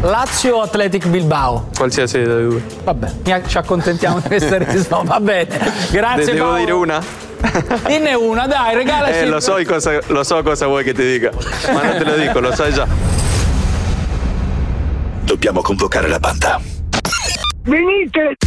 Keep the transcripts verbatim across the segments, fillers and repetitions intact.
Lazio o Athletic Bilbao? Qualsiasi delle due. Vabbè, ci accontentiamo di questa risposta, va bene. Grazie. De- devo Paolo. dire una? Dinne una, dai, regalaci. Eh, lo so cosa, lo so cosa vuoi che ti dica, ma non te lo dico, lo sai già. Dobbiamo convocare la banda. Venite!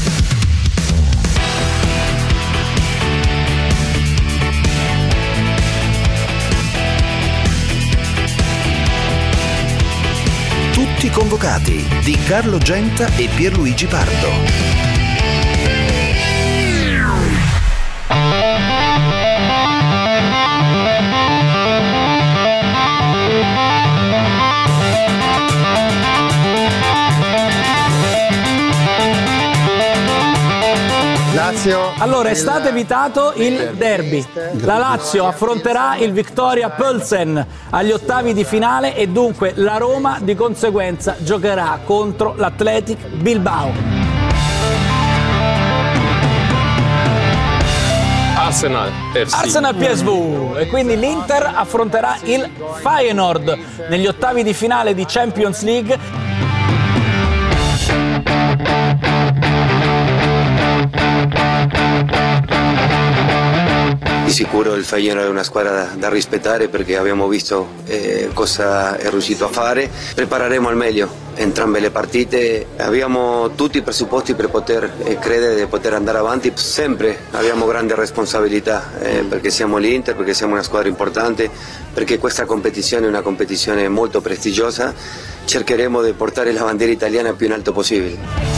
Tutti convocati di Carlo Genta e Pierluigi Pardo. Lazio. Allora, è stato evitato il derby. La Lazio affronterà il Viktoria Plzen agli ottavi di finale e dunque la Roma di conseguenza giocherà contro l'Athletic Bilbao. Arsenal F C. Arsenal P S V e quindi l'Inter affronterà il Feyenoord negli ottavi di finale di Champions League. Di sicuro il Feyenoord è una squadra da, da rispettare perché abbiamo visto eh, cosa è riuscito a fare. Prepareremo al meglio entrambe le partite, abbiamo tutti i presupposti per poter eh, credere di poter andare avanti. Sempre abbiamo grande responsabilità eh, perché siamo l'Inter, perché siamo una squadra importante, perché questa competizione è una competizione molto prestigiosa. Cercheremo di portare la bandiera italiana più in alto possibile.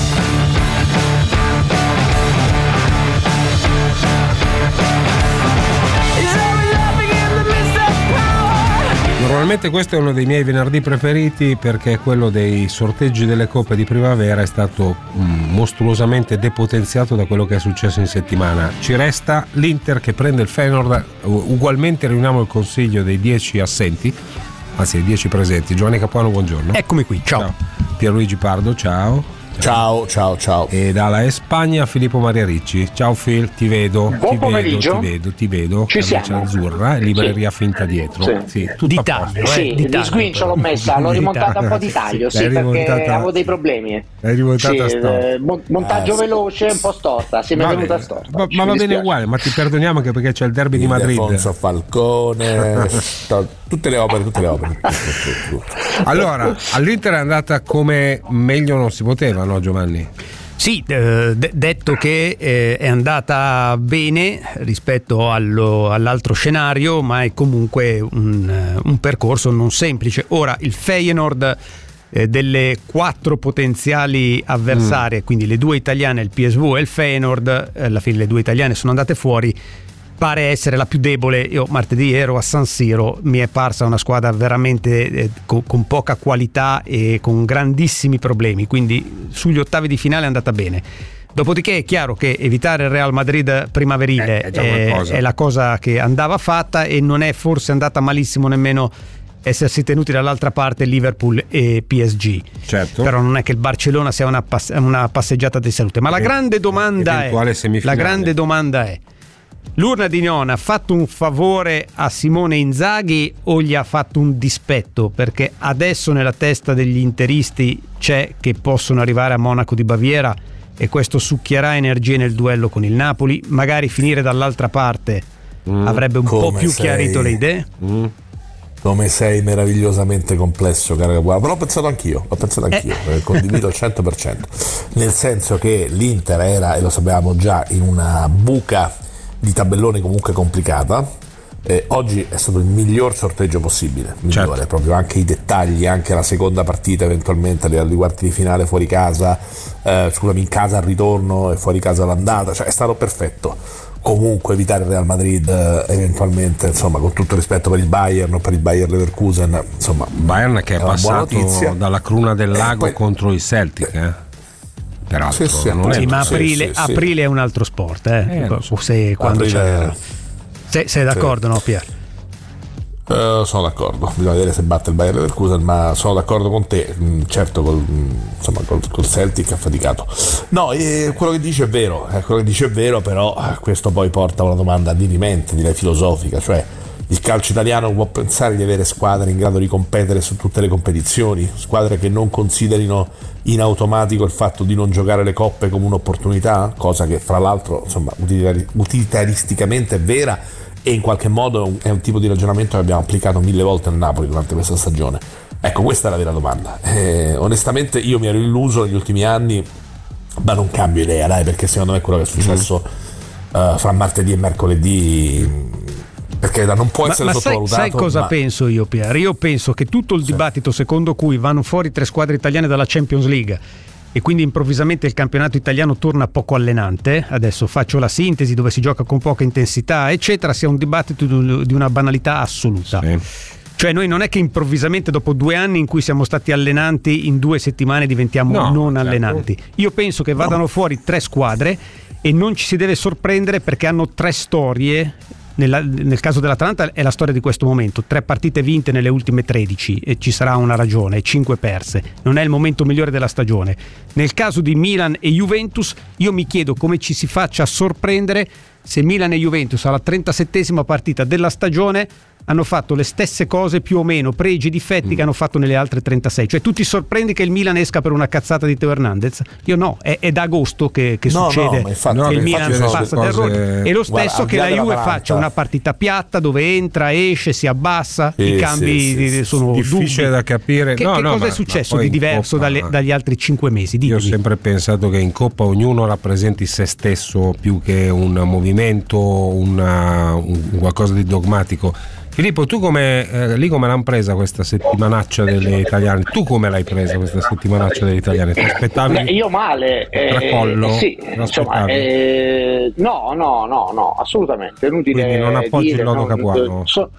Normalmente questo è uno dei miei venerdì preferiti perché quello dei sorteggi delle coppe di primavera è stato mm, mostruosamente depotenziato da quello che è successo in settimana. Ci resta l'Inter che prende il Feyenoord, ugualmente riuniamo il consiglio dei dieci assenti, anzi dei dieci presenti. Giovanni Capuano, buongiorno. Eccomi qui, ciao. Ciao. Pierluigi Pardo, ciao. Ciao, ciao, ciao. E dalla Spagna Filippo Maria Ricci. Ciao Phil, ti vedo. Buon ti pomeriggio. vedo, ti vedo, ti vedo. Ci Camicia siamo. azzurra, libreria Sì. finta dietro. Sì. Sì, tutto Di a taglio, posto. eh. Sì, di di taglio, sguincio l'ho però. messa, l'ho Di rimontata taglio. un po' di taglio, sì, L'hai perché rimontata- avevo dei problemi. L'hai rimontata Sì, storta. eh, mon- montaggio Eh, sì. veloce, un po' storta, si mi è Va venuta bene. storta. Ma, Ci ma va bene dispiace. uguale, ma ti perdoniamo anche perché c'è il derby di Madrid. Alfonso Falcone, sto- tutte le opere, tutte le opere. Tutto, tutto, tutto. Allora, all'Inter è andata come meglio non si poteva, no Giovanni? Sì, eh, de- detto che eh, è andata bene rispetto allo- all'altro scenario, ma è comunque un, eh, un percorso non semplice. Ora, il Feyenoord eh, delle quattro potenziali avversarie, mm. quindi le due italiane, il P S V e il Feyenoord, eh, alla fine le due italiane sono andate fuori, pare essere la più debole. Io martedì ero a San Siro, mi è parsa una squadra veramente eh, con, con poca qualità e con grandissimi problemi, quindi sugli ottavi di finale è andata bene. Dopodiché è chiaro che evitare il Real Madrid primaverile Eh, è già è, qualcosa. è la cosa che andava fatta, e non è forse andata malissimo nemmeno essersi tenuti dall'altra parte Liverpool e P S G. Certo. Però non è che il Barcellona sia una, pass- una passeggiata di salute. Ma la Eh, grande domanda è eventuale la semifinale. grande domanda è: l'urna di Niona ha fatto un favore a Simone Inzaghi o gli ha fatto un dispetto? Perché adesso nella testa degli interisti c'è che possono arrivare a Monaco di Baviera e questo succhierà energie nel duello con il Napoli. Magari finire dall'altra parte Mm. avrebbe un po' Come più sei? chiarito le idee. Mm. Come sei meravigliosamente complesso, caro Capuano. Però l'ho pensato anch'io, l'ho pensato anch'io, eh. condivido al cento per cento. Nel senso che l'Inter era, e lo sapevamo già, in una buca di tabellone comunque complicata. Eh, oggi è stato il miglior sorteggio possibile, migliore, Certo. proprio anche i dettagli, anche la seconda partita eventualmente a livello di quarti di finale fuori casa, eh, scusami, in casa al ritorno e fuori casa all'andata, cioè è stato perfetto. Comunque evitare il Real Madrid eh, eventualmente, insomma, con tutto il rispetto per il Bayern o per il Bayer Leverkusen, insomma, Bayern che è, è una buona passato notizia. dalla cruna del lago poi- contro il Celtic, eh? Peraltro Sì, sì, non è Sì, ma sì, aprile, sì, sì. aprile è un altro sport, eh? Eh, lo so. Se, quando Aprile- c'è... Se, sei d'accordo, no Pier? Eh, sono d'accordo, bisogna vedere se batte il Bayer Leverkusen, ma sono d'accordo con te. Mm, certo col, mm, insomma, col, col Celtic ha faticato. No, eh, quello che dice è vero, eh, quello che dice è vero, però eh, questo poi porta a una domanda dirimente, direi filosofica, cioè il calcio italiano può pensare di avere squadre in grado di competere su tutte le competizioni, squadre che non considerino in automatico il fatto di non giocare le coppe come un'opportunità, cosa che fra l'altro insomma utilitari- utilitaristicamente è vera e in qualche modo è un tipo di ragionamento che abbiamo applicato mille volte al Napoli durante questa stagione. Ecco, questa è la vera domanda. Eh, onestamente io mi ero illuso negli ultimi anni, ma non cambio idea, dai, perché secondo me quello che è successo mm. uh, fra martedì e mercoledì, perché non può essere ma, ma sottovalutato. Sai, sai cosa ma... penso io, Pier? Io penso che tutto il sì. dibattito secondo cui vanno fuori tre squadre italiane dalla Champions League e quindi improvvisamente il campionato italiano torna poco allenante, adesso faccio la sintesi, dove si gioca con poca intensità eccetera, sia un dibattito di una banalità assoluta. Sì. Cioè noi non è che improvvisamente dopo due anni in cui siamo stati allenanti in due settimane diventiamo no, non certo. allenanti. Io penso che vadano no. fuori tre squadre e non ci si deve sorprendere perché hanno tre storie. Nella, nel caso dell'Atalanta è la storia di questo momento, tre partite vinte nelle ultime tredici e ci sarà una ragione, cinque perse, non è il momento migliore della stagione. Nel caso di Milan e Juventus io mi chiedo come ci si faccia sorprendere se Milan e Juventus alla trentasettesima partita della stagione hanno fatto le stesse cose più o meno, pregi e difetti mm. che hanno fatto nelle altre trentasei. Cioè tu ti sorprendi che il Milan esca per una cazzata di Teo Hernandez? Io no, è, è da agosto che, che no, succede no, infatti, che no, il Milan passa cose... d'errore. E lo stesso Guarda, che la Juve faccia una partita piatta dove entra, esce, si abbassa, sì, i cambi sì, sì, sono difficile dubbi. da capire. Che, no, che no, cosa ma, è successo ma di diverso Coppa, dalle, dagli altri cinque mesi? Ditemi. Io ho sempre pensato che in Coppa ognuno rappresenti se stesso più che un movimento, una, un qualcosa di dogmatico. Filippo, tu come eh, lì come l'hanno presa questa settimanaccia delle italiane? Tu come l'hai presa questa settimanaccia delle italiane? Ti aspettavi? Beh, io male. Eh, sì, insomma, eh, no, no, no, no, assolutamente. Inutile. Quindi non appoggi dire, il lodo no, Capuano? So,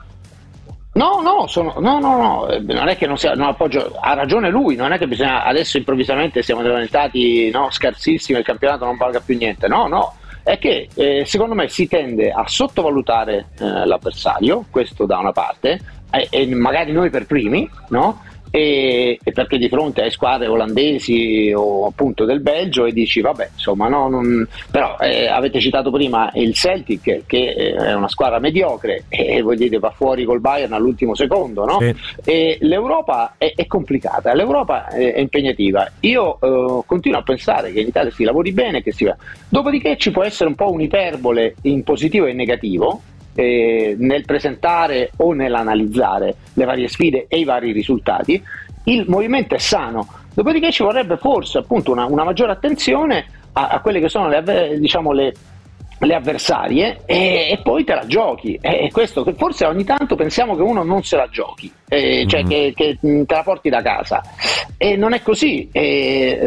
no, no, sono, no, no, no, non è che non sia, non appoggio, ha ragione lui, non è che bisogna adesso improvvisamente siamo diventati no, scarsissimi, il campionato non paga più niente, no, no. È che eh, secondo me si tende a sottovalutare eh, l'avversario, questo da una parte, e, e magari noi per primi, no? E, e perché di fronte a squadre olandesi o appunto del Belgio e dici vabbè insomma no, non... però eh, avete citato prima il Celtic che è una squadra mediocre e voi dite va fuori col Bayern all'ultimo secondo, no? Sì. E l'Europa è, è complicata, l'Europa è, è impegnativa. Io eh, continuo a pensare che in Italia si lavori bene, che si va. Dopodiché ci può essere un po' un'iperbole in positivo e in negativo Eh, nel presentare o nell'analizzare le varie sfide e i vari risultati. Il movimento è sano, dopodiché ci vorrebbe forse appunto una, una maggiore attenzione a, a quelle che sono le, diciamo, le, le avversarie e, e poi te la giochi, e questo che forse ogni tanto pensiamo che uno non se la giochi, eh, cioè mm. che, che te la porti da casa e non è così. E,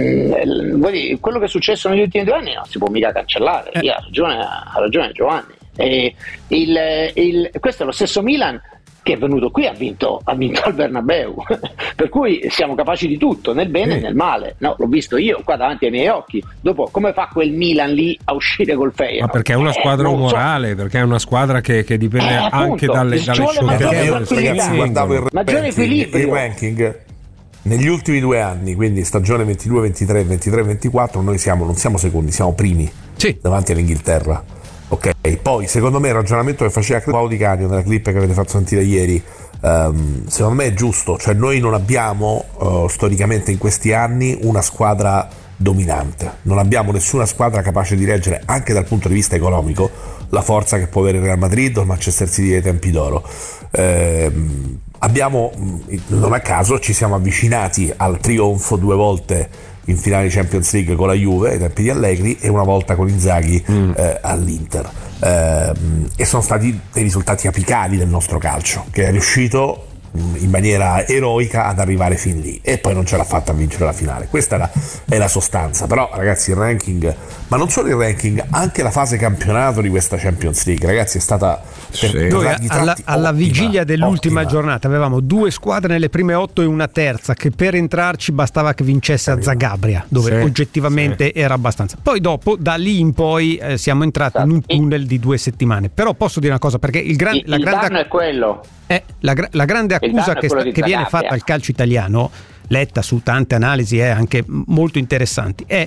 mh, quello che è successo negli ultimi due anni non si può mica cancellare. eh. ha ragione, ha ragione Giovanni. E il, il, questo è lo stesso Milan che è venuto qui, ha vinto, ha vinto al Bernabeu per cui siamo capaci di tutto, nel bene e nel male, no, l'ho visto io qua davanti ai miei occhi. Dopo come fa quel Milan lì a uscire col Feyenoord? Ma perché è una squadra eh, umorale, so. perché è una squadra che, che dipende eh, anche dalle, dalle scelte. Ragazzi, guardavo il ranking, il ranking negli ultimi due anni, quindi stagione ventidue ventitré, ventitré ventiquattro, noi siamo, non siamo secondi, siamo primi sì. davanti all'Inghilterra. Ok, poi secondo me il ragionamento che faceva Paolo Di Canio nella clip che avete fatto sentire ieri, um, secondo me è giusto, cioè noi non abbiamo uh, storicamente in questi anni una squadra dominante, non abbiamo nessuna squadra capace di reggere anche dal punto di vista economico la forza che può avere il Real Madrid o il Manchester City dei tempi d'oro. Eh, abbiamo, non a caso ci siamo avvicinati al trionfo due volte in finale di Champions League con la Juve ai tempi di Allegri e una volta con Inzaghi mm. eh, all'Inter, eh, e sono stati dei risultati apicali del nostro calcio, che è riuscito in maniera eroica ad arrivare fin lì e poi non ce l'ha fatta a vincere la finale. Questa è la, è la sostanza. Però ragazzi, il ranking, ma non solo il ranking, anche la fase campionato di questa Champions League, ragazzi, è stata per, sì. Noi alla, alla ottima, vigilia dell'ultima ottima. giornata avevamo due squadre nelle prime otto e una terza che per entrarci bastava che vincesse a Zagabria, dove sì, oggettivamente sì. era abbastanza. Poi dopo da lì in poi eh, siamo entrati in un tunnel di due settimane. Però posso dire una cosa, perché il, gran, il, la il grande danno è quello è la, la grande accusa che, sta, che viene fatta al calcio italiano, letta su tante analisi eh, anche molto interessanti, è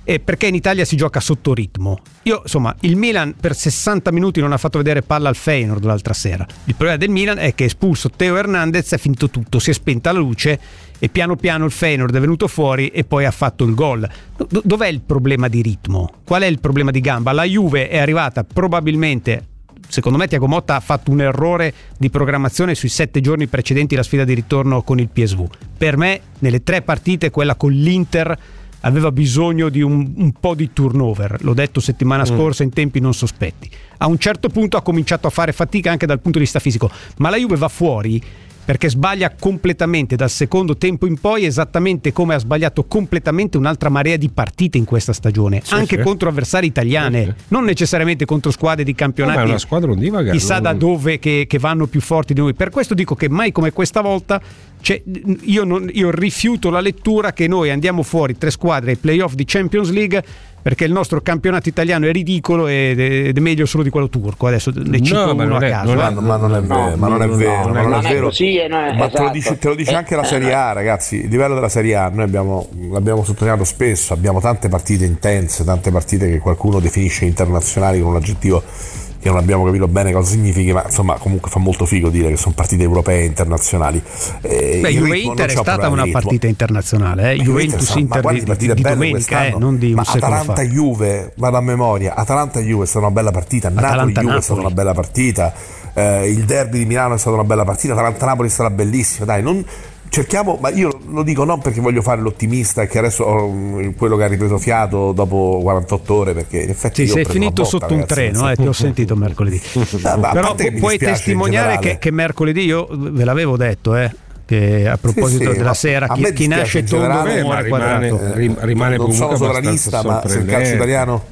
e perché in Italia si gioca sotto ritmo. Io insomma, il Milan per sessanta minuti non ha fatto vedere palla al Feyenoord l'altra sera. Il problema del Milan è che espulso Theo Hernandez è finito tutto, si è spenta la luce e piano piano il Feyenoord è venuto fuori e poi ha fatto il gol. Dov'è il problema di ritmo? Qual è il problema di gamba? La Juve è arrivata probabilmente, secondo me Thiago Motta ha fatto un errore di programmazione sui sette giorni precedenti la sfida di ritorno con il P S V. Per me nelle tre partite quella con l'Inter aveva bisogno di un, un po' di turnover, l'ho detto settimana scorsa, mm. in tempi non sospetti. A un certo punto ha cominciato a fare fatica anche dal punto di vista fisico, ma la Juve va fuori perché sbaglia completamente dal secondo tempo in poi, esattamente come ha sbagliato completamente un'altra marea di partite in questa stagione, sì, anche sì. contro avversari italiane, sì, sì. non necessariamente contro squadre di campionati, no, è una squadra ondivaga, chissà da dove che, che vanno più forti di noi. Per questo dico che mai come questa volta, cioè, io, non, io rifiuto la lettura che noi andiamo fuori tre squadre ai playoff di Champions League perché il nostro campionato italiano è ridicolo ed è meglio solo di quello turco. Adesso ne cito no, uno a caso. Non è, ma non è vero, ma non è vero, ma non è vero. Così, no, ma esatto. te lo dice, te lo dice anche la Serie A, ragazzi. Il livello della Serie A, noi abbiamo, l'abbiamo sottolineato spesso, abbiamo tante partite intense, tante partite che qualcuno definisce internazionali con un aggettivo che non abbiamo capito bene cosa significhi, ma insomma comunque fa molto figo dire che sono partite europee internazionali. Eh, Beh, Juve-Inter è stata una partita internazionale, eh? Juventus-Inter di, di, di domenica, eh, non di un ma secolo fa. Atalanta-Juve, vado a memoria, Atalanta-Juve è stata una bella partita, Napoli-Juve è stata una bella partita, eh, il derby di Milano è stata una bella partita, Atalanta-Napoli è stata bellissima, dai, non... cerchiamo, ma io lo dico non perché voglio fare l'ottimista e che adesso ho quello che ha ripreso fiato dopo quarantotto ore, perché in effetti sì, sei finito botta, sotto ragazzi, un treno, eh, ti ho sentito mercoledì. No, però pu- puoi testimoniare che, che mercoledì io ve l'avevo detto, eh, che a proposito sì, sì, della sera chi, chi nasce tondo muore quadrato. Rimane, rimane non sono sovranista, ma se il calcio italiano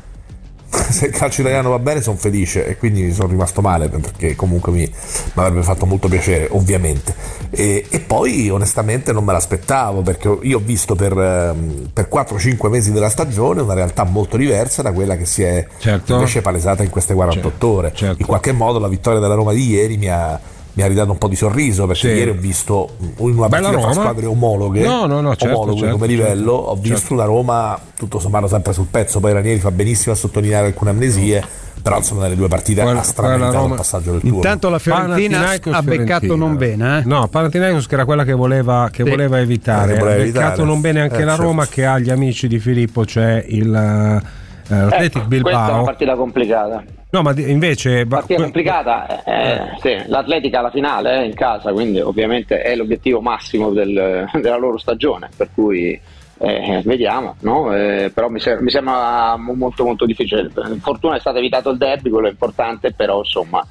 se il calcio italiano va bene sono felice e quindi mi sono rimasto male perché comunque mi, mi avrebbe fatto molto piacere, ovviamente, e, e poi onestamente non me l'aspettavo perché io ho visto per, per quattro cinque mesi della stagione una realtà molto diversa da quella che si è certo. invece palesata in queste quarantotto certo, ore certo. In qualche modo la vittoria della Roma di ieri mi ha mi ha ridato un po' di sorriso perché sì. ieri ho visto in una partita tra squadre omologhe, no, no, no, certo, omologhe certo, come livello, ho visto certo. una Roma tutto sommato sempre sul pezzo, poi Ranieri fa benissimo a sottolineare alcune amnesie, però insomma nelle due partite ha strameritato il passaggio del turno. Intanto la Fiorentina ha beccato non bene, eh? no, Panathinaikos che era quella che voleva, che sì. voleva evitare, ha beccato evitare. non bene anche eh, la Roma certo. che ha gli amici di Filippo, cioè il uh, Athletic ecco, Bilbao. Questa è una partita complicata. No, ma invece partita complicata, eh, sì, l'Atletica alla finale eh, in casa, quindi ovviamente è l'obiettivo massimo del, della loro stagione, per cui eh, vediamo, no? Eh, però mi, ser- mi sembra molto molto difficile. Per fortuna è stato evitato il derby, quello è importante, però insomma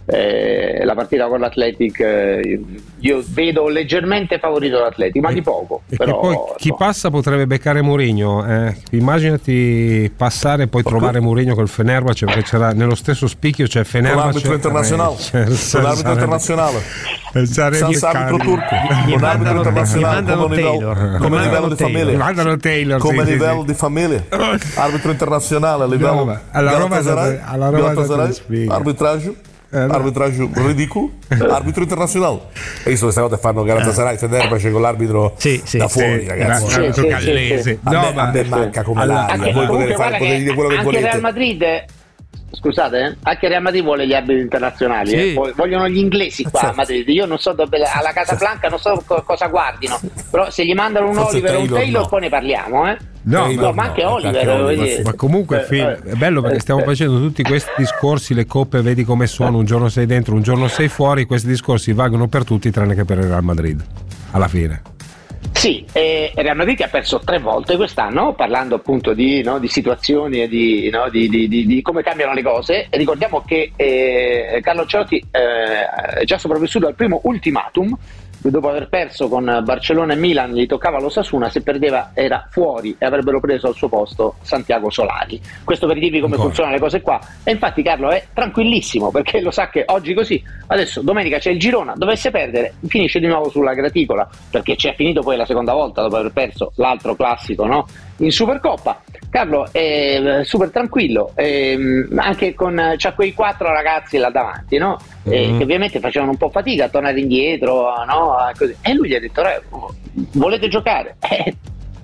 eh, la partita con l'Atletic eh, io vedo leggermente favorito l'Atletic, ma e, di poco. E però, poi chi so. passa potrebbe beccare Mourinho, eh. Immaginati passare e poi okay. trovare Mourinho col Fenerbahce, perché c'era nello stesso spicchio c'è Fenerbahce, l'arbitro internazionale, c'è l'arbitro internazionale, senza arbitro turco, un arbitro internazionale come livello, come livello di famiglia, mandano Taylor, come sì, livello sì. di famiglia, arbitro internazionale a livello no, alla Roma, alla Roma arbitraggio. Eh, no. Arbitraggio ridicolo, arbitro internazionale. Hai visto queste volte fanno Galatasaray, Fenerbahce con l'arbitro sì, sì, da fuori, sì, ragazzi. Sì, l'arbitro sì, gallese. Sì, sì. A, no, me, ma a me manca come allora, l'aria. Voi potete fare, potete dire quello che anche volete. Real Madrid, scusate, eh? anche Real Madrid vuole gli arbitri internazionali, sì. eh? vogliono gli inglesi qua certo. a Madrid. Io non so dove, alla Casablanca non so co- cosa guardino, però se gli mandano un Forse Oliver o un Taylor no. poi ne parliamo, eh. No, no, ma, ma anche no, Oliver, Oliver ma comunque Phil, è bello perché stiamo facendo tutti questi discorsi, le coppe vedi come sono, un giorno sei dentro, un giorno sei fuori, questi discorsi valgono per tutti tranne che per il Real Madrid alla fine. Sì, e Real Madrid che ha perso tre volte quest'anno, parlando appunto di, no, di situazioni e di, no, di, di, di, di come cambiano le cose. E ricordiamo che eh, Carlo Ancelotti eh, è già sopravvissuto al primo ultimatum. Dopo aver perso con Barcellona e Milan gli toccava l'Osasuna, se perdeva era fuori e avrebbero preso al suo posto Santiago Solari. Questo per dirvi come Ancora. funzionano le cose qua. E infatti Carlo è tranquillissimo perché lo sa che oggi così, adesso domenica c'è il Girona, dovesse perdere finisce di nuovo sulla graticola, perché ci è finito poi la seconda volta dopo aver perso l'altro classico, no? in Supercoppa. Carlo è super tranquillo, eh, anche con c'ha quei quattro ragazzi là davanti, no? Mm-hmm. eh, che ovviamente facevano un po' fatica a tornare indietro, no? Così. E lui gli ha detto: volete giocare? Eh,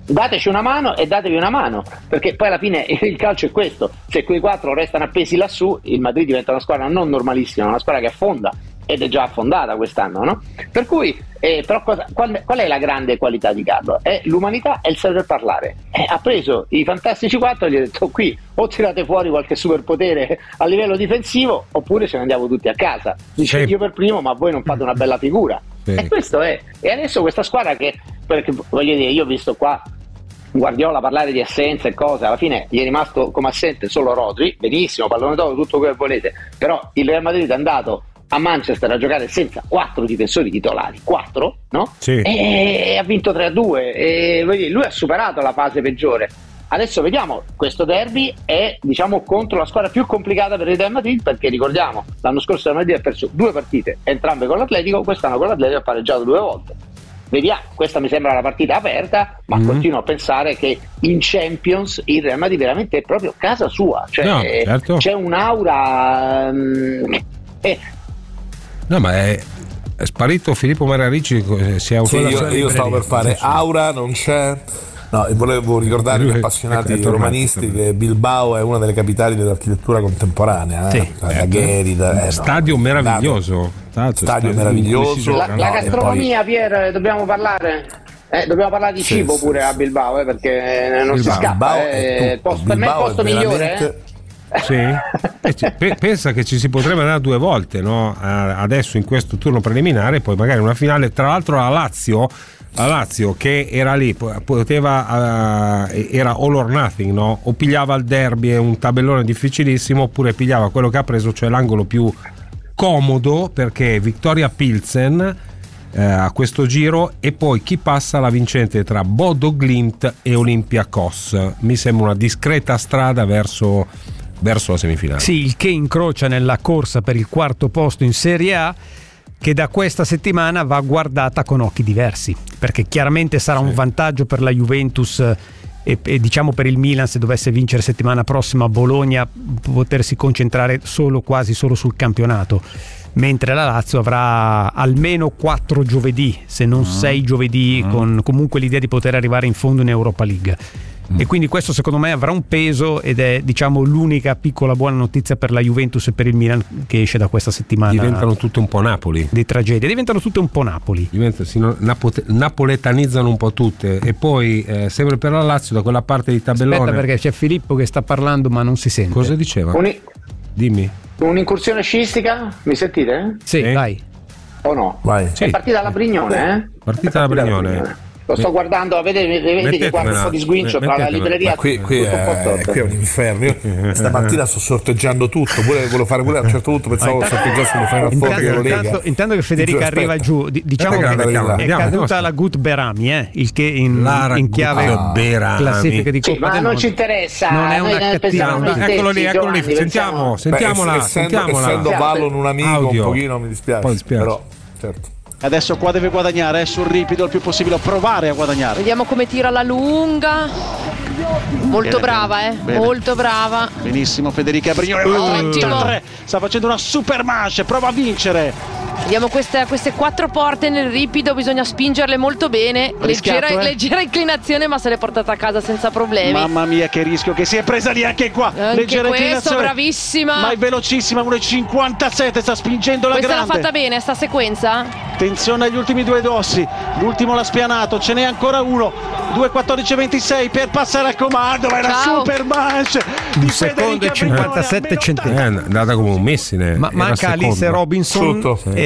dateci una mano e datevi una mano, perché poi alla fine il calcio è questo: se quei quattro restano appesi lassù, il Madrid diventa una squadra non normalissima, una squadra che affonda, ed è già affondata quest'anno, no? Per cui eh, però cosa, qual, qual è la grande qualità di Carlo? È l'umanità e il saper parlare. Eh, ha preso i fantastici quattro e gli ha detto: qui o tirate fuori qualche superpotere a livello difensivo oppure ce ne andiamo tutti a casa. Dice: sì, io per primo, ma voi non fate una bella figura. Sì. E questo è. E adesso questa squadra che, perché voglio dire, io ho visto qua Guardiola parlare di assenza e cose, alla fine gli è rimasto come assente solo Rodri, benissimo, pallone d'oro, tutto quello che volete, però il Real Madrid è andato a Manchester a giocare senza quattro difensori titolari, quattro, no? Sì. E, e ha vinto tre a due, e lui ha superato la fase peggiore. Adesso vediamo, questo derby è, diciamo, contro la squadra più complicata per il Real Madrid, perché ricordiamo, l'anno scorso il Real Madrid ha perso due partite, entrambe con l'Atletico, quest'anno con l'Atletico ha pareggiato due volte. Vediamo, questa mi sembra la partita aperta, ma mm-hmm. continuo a pensare che in Champions il Real Madrid veramente è proprio casa sua, cioè no, certo. c'è un'aura um, eh. no ma è, è sparito Filippo Mararicci, si è sì, io, io stavo per fare aura, non c'è. No, e volevo ricordare agli appassionati ecco, romanisti che Bilbao è una delle capitali dell'architettura contemporanea, eh? Sì, da certo. Gherida, eh, stadio no, meraviglioso, stadio, stadio meraviglioso. La, la gastronomia, poi... Pier, dobbiamo parlare. Eh, dobbiamo parlare di sì, cibo sì, pure sì. a Bilbao, eh, perché non Bilbao, si scappa. Eh, posto, per me è il posto migliore. Veramente... Eh? Sì. Pensa che ci si potrebbe andare due volte, no? Adesso in questo turno preliminare, poi magari una finale. Tra l'altro la Lazio. La Lazio che era lì, poteva uh, era all or nothing, no? O pigliava il derby e un tabellone difficilissimo, oppure pigliava quello che ha preso, cioè l'angolo più comodo, perché Viktoria Pilsen eh, a questo giro, e poi chi passa la vincente tra Bodo Glimt e Olympiakos. Mi sembra una discreta strada verso, verso la semifinale. Sì, il che incrocia nella corsa per il quarto posto in Serie A, che da questa settimana va guardata con occhi diversi, perché chiaramente sarà sì. un vantaggio per la Juventus e, e diciamo per il Milan, se dovesse vincere settimana prossima a Bologna, potersi concentrare solo quasi solo sul campionato, mentre la Lazio avrà almeno quattro giovedì, se non mm. sei giovedì, mm. con comunque l'idea di poter arrivare in fondo in Europa League. E quindi questo secondo me avrà un peso, ed è, diciamo, l'unica piccola buona notizia per la Juventus e per il Milan che esce da questa settimana. Diventano tutte un po' Napoli di tragedia, diventano tutte un po' Napoli, Diventa, si napote, napoletanizzano un po' tutte. E poi eh, sempre per la Lazio, da quella parte di tabellone. Aspetta, perché c'è Filippo che sta parlando ma non si sente. Cosa diceva? Uni... Dimmi. Un'incursione scistica, mi sentite? Sì, eh? vai. O no? Vai. Sì. È partita la Brignone, eh? Partita la Brignone. Lo sto guardando, vedete, vedete che guarda un po' di sguincio tra la libreria. Ma qui, qui, è, qui è un inferno. Io stamattina sto sorteggiando tutto. Pure, volevo fare pure a un certo punto, pensavo sorteggiasse le Final Four. Intanto, intanto che Federica giù, arriva giù, diciamo che è caduta la Gut Berami, eh? Il che in, in chiave classifica di Coppa sì, ma non ci interessa. Non è una cattiva. Eccolo lì, eccolo lì. Sentiamo, sentiamola. Essendo Vallon un amico, un pochino mi dispiace. Però, certo. Adesso qua deve guadagnare, eh, sul ripido il più possibile, provare a guadagnare. Vediamo come tira la lunga. Molto bene, brava, eh. Bene. Molto brava. Benissimo Federica Brignone. Ottimo. Sta facendo una super manche, prova a vincere. Vediamo queste, queste quattro porte nel ripido, bisogna spingerle molto bene. Leggera, eh? leggera inclinazione, ma se l'è portata a casa senza problemi. Mamma mia che rischio che si è presa lì anche qua. Anche leggera questo, inclinazione. Bravissima. Ma è velocissima, uno virgola cinquantasette, sta spingendo la questa grande. Questa l'ha fatta bene, sta sequenza. Attenzione agli ultimi due dossi, l'ultimo l'ha spianato, ce n'è ancora uno. due quattordici ventisei per passare al comando, ma è la super manche di un secondo e cinquantasette centesimi. È andata come un missile. Ma manca Alice Robinson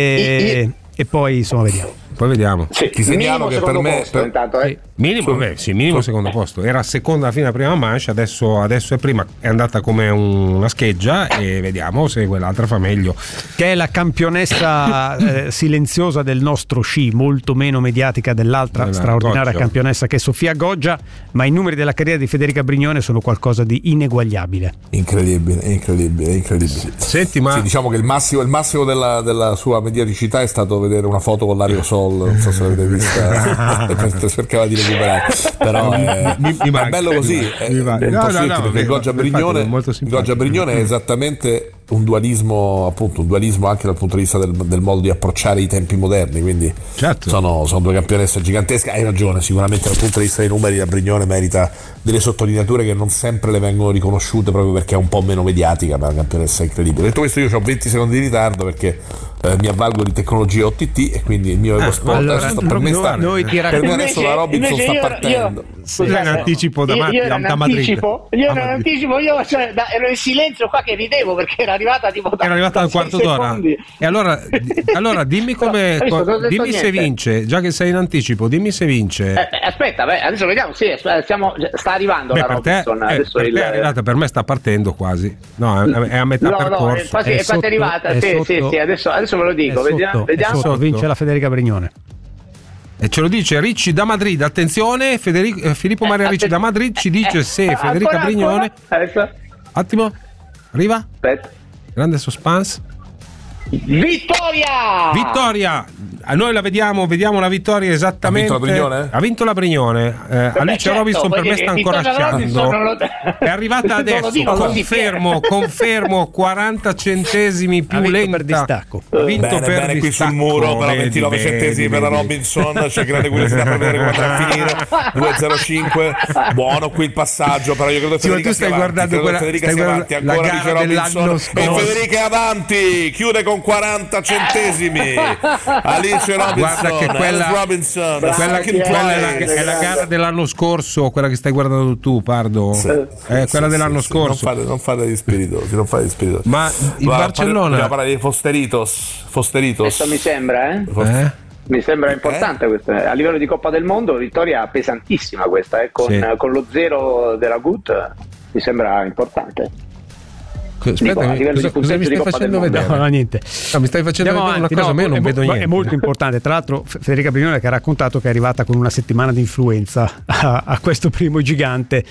e, e poi insomma vediamo. Poi vediamo. Sì, ti segnalo che per me posto, per... intanto, eh. minimo, beh, sì, minimo secondo posto. Era seconda alla fine della prima manche, adesso, adesso è prima, è andata come un, una scheggia, e vediamo se quell'altra fa meglio. Che è la campionessa eh, silenziosa del nostro sci, molto meno mediatica dell'altra Bella, straordinaria Goggia. campionessa che è Sofia Goggia, ma i numeri della carriera di Federica Brignone sono qualcosa di ineguagliabile. Incredibile, incredibile, incredibile. Senti, ma sì, diciamo che il massimo, il massimo della, della sua mediaticità è stato vedere una foto con l'aerosol. Non so se l'avete vista, cercava di recuperare, però è, mi, mi è bello così. È, è un po' no, no, no, perché Goggia Brignone, Goggia Brignone è esattamente un dualismo, appunto, un dualismo anche dal punto di vista del, del modo di approcciare i tempi moderni, quindi certo. sono, sono due campionesse gigantesche. Hai ragione, sicuramente dal punto di vista dei numeri la Brignone merita delle sottolineature che non sempre le vengono riconosciute proprio perché è un po' meno mediatica, ma è una campionessa incredibile. Detto questo, io ho venti secondi di ritardo perché eh, mi avvalgo di tecnologia O T T e quindi il mio ah, sport allora, sta, per me sta, noi ti per me adesso la Robinson sta io, partendo. Io, sì, io in anticipo da, io, io da, da Madrid. Anticipo, io ero in anticipo, io cioè, da, ero in silenzio qua che ridevo perché era arrivata tipo da, era arrivata da un quarto d'ora. Secondi. E allora, allora dimmi come no, visto, co- dimmi se vince, già che sei in anticipo, dimmi se vince. Eh, aspetta, beh, adesso vediamo, sì, stiamo, sta arrivando beh, la per Robinson. te, adesso per il... te è arrivata, per me sta partendo quasi. No, è, è a metà no, percorso. No, è quasi, è è quasi sotto, arrivata, è sì, sotto, sì, sì, adesso, adesso ve lo dico, sotto, vediamo. vediamo. Sotto, vince la Federica Brignone. E ce lo dice Ricci da Madrid, attenzione, Federico, eh, Filippo Maria Ricci da Madrid ci dice eh, se eh, Federica ancora, Brignone ancora? attimo, arriva? Aspetta. Grande suspense. Vittoria! Vittoria! Noi la vediamo, vediamo la vittoria esattamente. Ha vinto la Brignone? Ha vinto la Brignone. Eh, Alice certo, Robinson per me sta ancora sciando. Lo... È arrivata adesso. Dico, confermo, confermo quaranta centesimi più ha vinto lenta. Per distacco. Ha vinto bene, per bene distacco. Qui sul muro, però vedi, ventinove vedi, centesimi vedi, per la vedi. Robinson. C'è grande curiosità per vedere come andrà a finire. due zero cinque. Buono qui il passaggio, però io credo che sì, Federica tu stai sia guardando avanti. quella, Federica stai sia guardando avanti. la Ancora gara dice dell'anno Robinson. E scorso. Federica è avanti, chiude con quaranta centesimi. Alice Robinson. Guarda che quella, Robinson, quella, che, quella è, la, è la gara dell'anno scorso, quella che stai guardando tu, Pardo. Sì, è quella sì, dell'anno sì, scorso. Non fate, non fate gli spiritosi, non fate gli spiritosi. Ma il Va, Barcellona. Dobbiamo parlare di Fosteritos. Fosteritos. Questo mi sembra, eh? eh? Mi sembra importante eh? questo. A livello di Coppa del Mondo, vittoria pesantissima questa, eh? con, sì. con lo zero della Gut, mi sembra importante. Aspetta, Dico, a livello cosa, di cosa mi stai facendo vedere? No, no, niente. No, mi stai facendo Andiamo vedere avanti, una cosa, no, ma io non è, vedo mo- niente. è molto importante. Tra l'altro, Federica Brignone che ha raccontato che è arrivata con una settimana di influenza a, a questo primo gigante.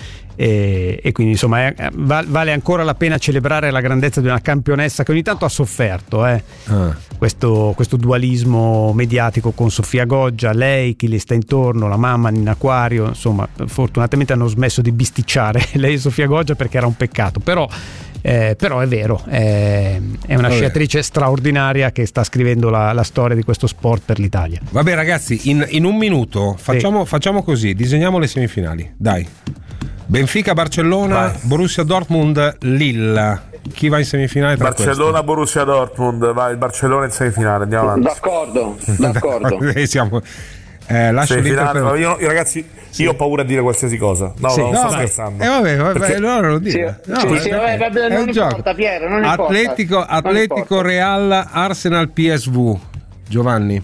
E, e quindi insomma è, vale ancora la pena celebrare la grandezza di una campionessa che ogni tanto ha sofferto eh. ah. questo, questo dualismo mediatico con Sofia Goggia, lei, chi le sta intorno, la mamma in acquario, insomma fortunatamente hanno smesso di bisticciare lei e Sofia Goggia perché era un peccato, però Eh, però è vero, è, è una Vabbè. sciatrice straordinaria che sta scrivendo la, la storia di questo sport per l'Italia. Vabbè ragazzi, in, in un minuto facciamo, sì. facciamo così, disegniamo le semifinali, dai. Benfica, Barcellona, vai. Borussia Dortmund, Lille. Chi va in semifinale tra Barcellona, questi? Borussia Dortmund, vai il Barcellona in semifinale, andiamo avanti. D'accordo, d'accordo. Siamo... Eh, lascio semifinale, per... io, io ragazzi, sì. io ho paura a dire qualsiasi cosa. No, sì. no, non sto scherzando. Eh vabbè, vabbè, Perché... allora lo dico. Sì, no, sì, sì, vabbè, vabbè, non importa, Piero, non Atletico, importa. Atletico Real, Arsenal, P S V. Giovanni.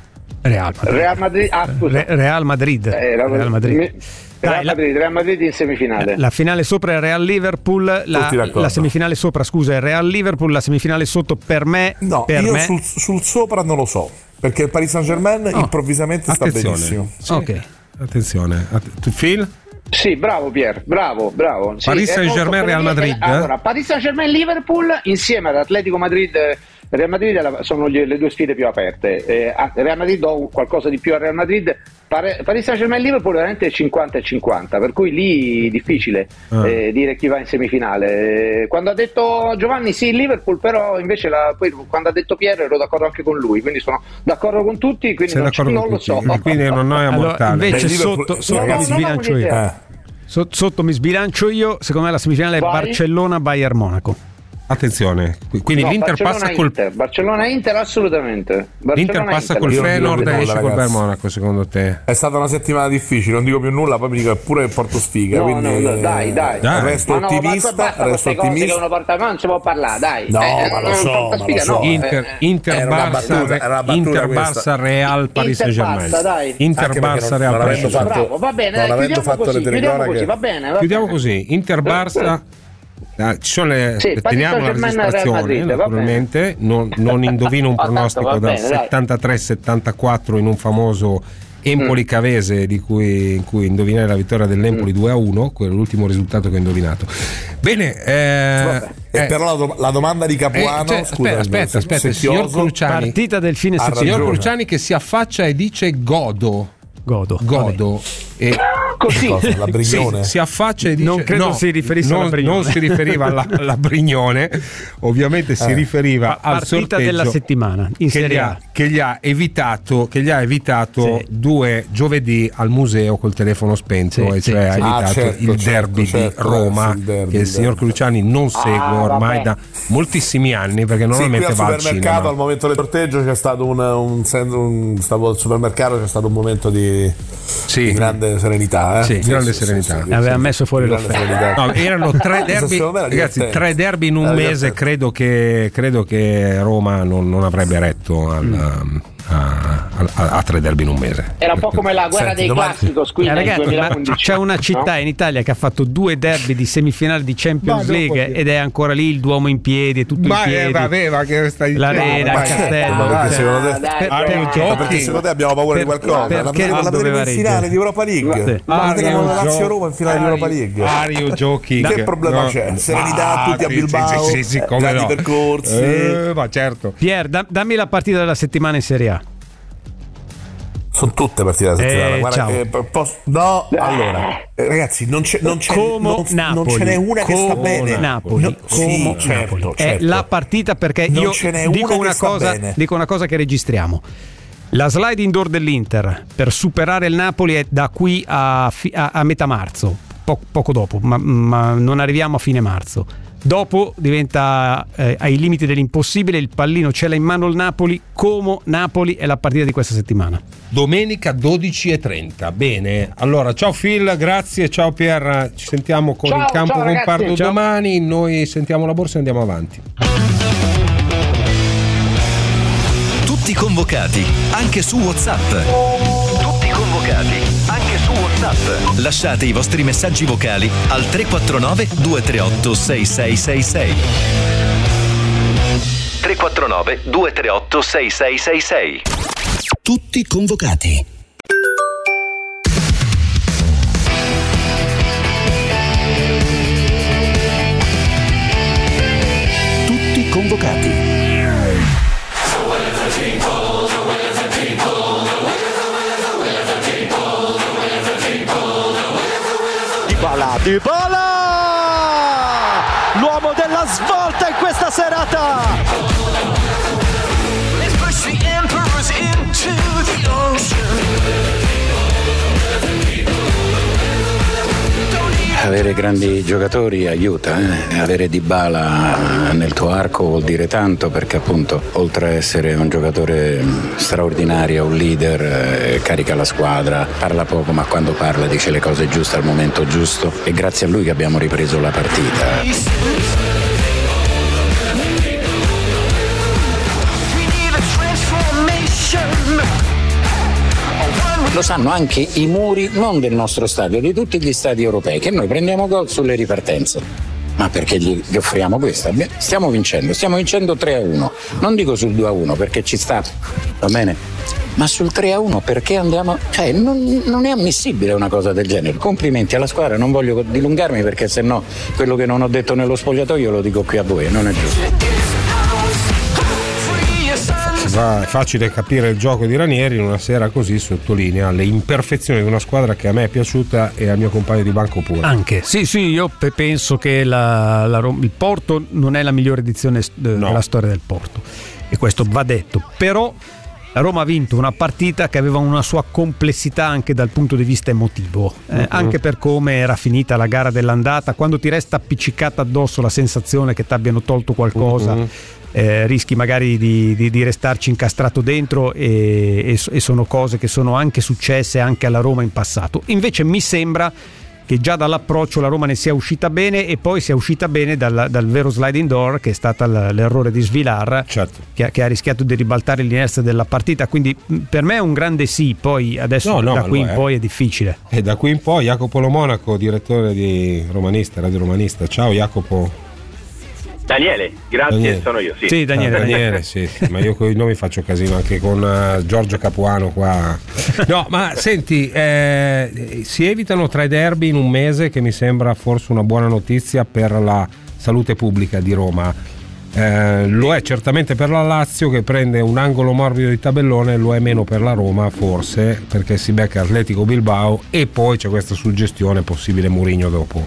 Real Madrid. Real Madrid, ah, Re- Real Madrid. Eh, Real Madrid. Mi... Real, Dai, Madrid, Real Madrid in semifinale. La finale sopra è Real Liverpool, la, la semifinale sopra, scusa, è Real Liverpool, la semifinale sotto per me. No, per io me... sul, sul sopra non lo so, perché il Paris Saint-Germain oh. improvvisamente Attenzione. sta benissimo. Sì. Ok. Attenzione. Tu Phil? Sì, bravo Pier, bravo, bravo. Sì, Paris Saint-Germain, Real Madrid. È, allora, Paris Saint-Germain, Liverpool insieme ad Atletico Madrid. Real Madrid sono le due sfide più aperte. Eh, Real Madrid do qualcosa di più a Real Madrid. Paris Saint-Germain e Liverpool veramente cinquanta e cinquanta, per cui lì difficile ah. eh, dire chi va in semifinale. Quando ha detto Giovanni sì Liverpool, però invece la, poi quando ha detto Piero ero d'accordo anche con lui, quindi sono d'accordo con tutti, quindi non, c- non lo so. Quindi non è allora, invece sotto, sotto no, mi no, sbilancio io. Eh. Sotto, sotto mi sbilancio io, secondo me la semifinale Vai. è Barcellona-Bayern Monaco. Attenzione, quindi no, l'Inter Barcellona passa col Inter. Barcellona Inter assolutamente. Barcellona L'Inter passa Inter. col Feyenoord e esce nulla, col Bayern Monaco, secondo te? È stata una settimana difficile, non dico più nulla, poi mi dico pure Porto Sfiga, no, quindi no, no, dai, dai. dai. Resto no, ottimista, no, resto ottimista. Che uno porta, non si può parlare, dai. No, eh, ma lo so, ma lo so. Inter, Inter Barça, Inter Barça Real Paris Saint-Germain. Inter Barça Real Paris Saint-Germain. Bravo, va bene, chiudiamo così, chiudiamo così, va bene. Chiudiamo così, Inter Barça. Ah, ci sono le, sì, teniamo la registrazione Madrid, naturalmente non, non indovino un pronostico oh, da settantatré settantaquattro in un famoso Empoli Cavese di cui, in cui indovinare la vittoria dell'Empoli mm. due a uno, quello è l'ultimo risultato che ho indovinato. Bene, eh, e eh, però la, do- la domanda di Capuano, eh, cioè, scusa, aspetta, aspetta, il signor Cruciani, partita del fine settimana. Signor Cruciani che si affaccia e dice godo. Godo. Godo. E Così. Cosa, la Brignone? Sì, si affaccia e dice non credo no, si riferisse non, alla Brignone. non si riferiva alla, alla Brignone, ovviamente si Eh. riferiva Pa- al partita sorteggio della settimana in che, gli Serie ha, A. che gli ha evitato che gli ha evitato Sì. due giovedì al museo col telefono spento, Sì, e sì, cioè ha sì. evitato Ah, certo, il certo, derby certo, di Roma, eh, sì, il derby, che il il signor derby. Cruciani non segue Ah, ormai vabbè. da moltissimi anni, perché Sì, qui normalmente al va al supermercato cinema. al momento del sorteggio c'è stato un, un, sen- un stavo al supermercato, c'è stato un momento di, Sì. di grande serenità, eh? Sì, grande serenità. Aveva messo fuori grande l'offerta. serenità. No, erano tre derby, Secondo me era ragazzi, divertente. tre derby in un Era mese. divertente. Credo che, credo che Roma non, non avrebbe retto al, Mm. a, a, a tre derby in un mese. Era un po' come la guerra Senti, dei domani- classicos qui Eh, nel ragazzi, ma duemilaundici. c'è una città no? in Italia che ha fatto due derby di semifinale di Champions Ma dopo League che- ed è ancora lì il Duomo in piedi e tutto Ma in eh, piedi. vabbè, ma che stai L'arena, Ma il certo, castello. ma perché cioè, secondo te- dai, per- dai, perché- Ma perché giochi? secondo te abbiamo paura di Per- qualcosa? perché La vedremo, la doveva vedremo in reggere? finale di Europa League. Sì. Ma vedremo la Lazio Roma in finale di Europa Ario- League. Ario giochi. Che problema c'è? Serenità, tutti a sì, Bilbao, sì, sì, sì, eh, come grandi no. percorsi. Eh, ma certo. Pier, da- dammi la partita della settimana in Serie A. Sono tutte partite della settimana. Eh, Guarda ciao. che p- posso- no, allora, eh, ragazzi, non c'è, non c'è, Como non, Napoli. non ce n'è una che sta Como bene. Napoli. No, sì, Como certo, Napoli. È certo. la partita perché Non io ce n'è dico una che una, sta cosa, bene. dico una cosa che registriamo. La slide indoor dell'Inter per superare il Napoli è da qui a, fi- a- a metà marzo, po- poco dopo, ma, ma non arriviamo a fine marzo. Dopo diventa eh, ai limiti dell'impossibile, il pallino ce l'ha in mano il Napoli, Como Napoli è la partita di questa settimana. Domenica dodici e trenta. Bene, allora ciao Phil, grazie, ciao Pier, ci sentiamo con Ciao, il campo ciao, ragazzi. comparto Ciao. domani, noi sentiamo la borsa e andiamo avanti. Tutti convocati, anche su WhatsApp. Tutti convocati, anche su WhatsApp. Lasciate i vostri messaggi vocali al tre quattro nove due tre otto sei sei sei sei. tre quattro nove due tre otto sei sei sei sei. Tutti convocati. Tutti convocati. Dybala, Dybala! L'uomo della svolta in questa serata! Avere grandi giocatori aiuta, eh? Avere Dybala nel tuo arco vuol dire tanto, perché appunto oltre a essere un giocatore straordinario, un leader, eh, carica la squadra, parla poco ma quando parla dice le cose giuste al momento giusto, e grazie a lui che abbiamo ripreso la partita. Lo sanno anche i muri, non del nostro stadio, di tutti gli stadi europei, che noi prendiamo gol sulle ripartenze. Ma perché gli, gli offriamo questa? Stiamo vincendo, stiamo vincendo tre a uno. Non dico sul due a uno perché ci sta, va bene? Ma sul tre a uno perché andiamo... Cioè, non, non è ammissibile una cosa del genere. Complimenti alla squadra, non voglio dilungarmi perché sennò quello che non ho detto nello spogliatoio lo dico qui a voi, non è giusto. Va, è facile capire il gioco di Ranieri in una sera così, sottolinea le imperfezioni di una squadra che a me è piaciuta e al mio compagno di banco pure. Anche, sì, sì, io pe- penso che la, la Rom- il Porto non è la migliore edizione eh, No. della storia del Porto, e questo va detto, però la Roma ha vinto una partita che aveva una sua complessità anche dal punto di vista emotivo, eh, Uh-huh. anche per come era finita la gara dell'andata, quando ti resta appiccicata addosso la sensazione che ti abbiano tolto qualcosa. Uh-huh. Eh, rischi magari di, di, di restarci incastrato dentro, e, e, e sono cose che sono anche successe anche alla Roma in passato. Invece mi sembra che già dall'approccio la Roma ne sia uscita bene, e poi sia uscita bene dal, dal vero sliding door che è stato l'errore di Svilar, certo. che, che ha rischiato di ribaltare l'inerzia della partita, quindi per me è un grande sì. Poi adesso No, no, da qui lo in è. poi è difficile. E da qui in poi Jacopo Lo Monaco, direttore di Romanista, Radio Romanista. Ciao Jacopo. Daniele, grazie, Daniele. sono io. Sì, Sì, Daniele. Ah, Daniele, sì, sì, ma io con i nomi faccio casino anche con uh, Giorgio Capuano qua. No, ma senti, eh, si evitano tre derby in un mese, che mi sembra forse una buona notizia per la salute pubblica di Roma. Eh, lo è certamente per la Lazio, che prende un angolo morbido di tabellone, lo è meno per la Roma forse, perché si becca Atletico Bilbao e poi c'è questa suggestione possibile Mourinho dopo.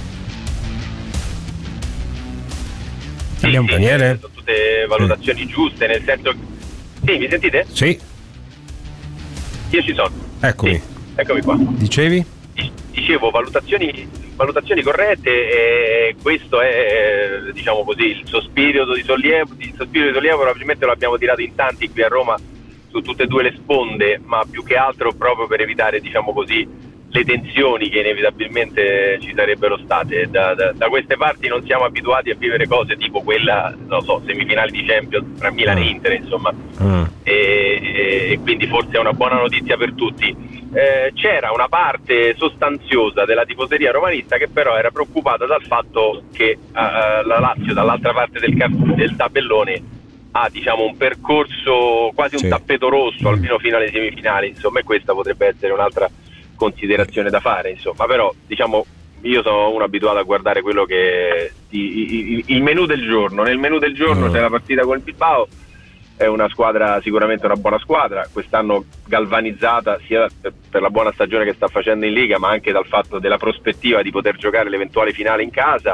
Sì, Abbiamo sì, Daniele? sono tutte valutazioni giuste, nel senso. Sì, mi sentite? Sì. Io ci sono. Eccomi. Sì, eccomi qua. Dicevi? Dicevo, valutazioni, valutazioni corrette, e questo è, diciamo così, il sospiro di sollievo, il sospiro di sollievo probabilmente lo abbiamo tirato in tanti qui a Roma su tutte e due le sponde, ma più che altro proprio per evitare, diciamo così, le tensioni che inevitabilmente ci sarebbero state. Da, da, da queste parti non siamo abituati a vivere cose tipo quella, non so, semifinali di Champions tra Milan e Inter, insomma, mm. e, e, e quindi forse è una buona notizia per tutti. Eh, c'era una parte sostanziosa della tifoseria romanista che però era preoccupata dal fatto che uh, la Lazio dall'altra parte del, del tabellone ha, diciamo, un percorso quasi un sì. tappeto rosso mm. almeno fino alle semifinali, insomma, e questa potrebbe essere un'altra considerazione da fare, insomma. Però, diciamo, io sono uno abituato a guardare quello che il, il menù del giorno. Nel menù del giorno mm. c'è la partita con il Bilbao, è una squadra, sicuramente una buona squadra, quest'anno galvanizzata sia per la buona stagione che sta facendo in Liga, ma anche dal fatto della prospettiva di poter giocare l'eventuale finale in casa,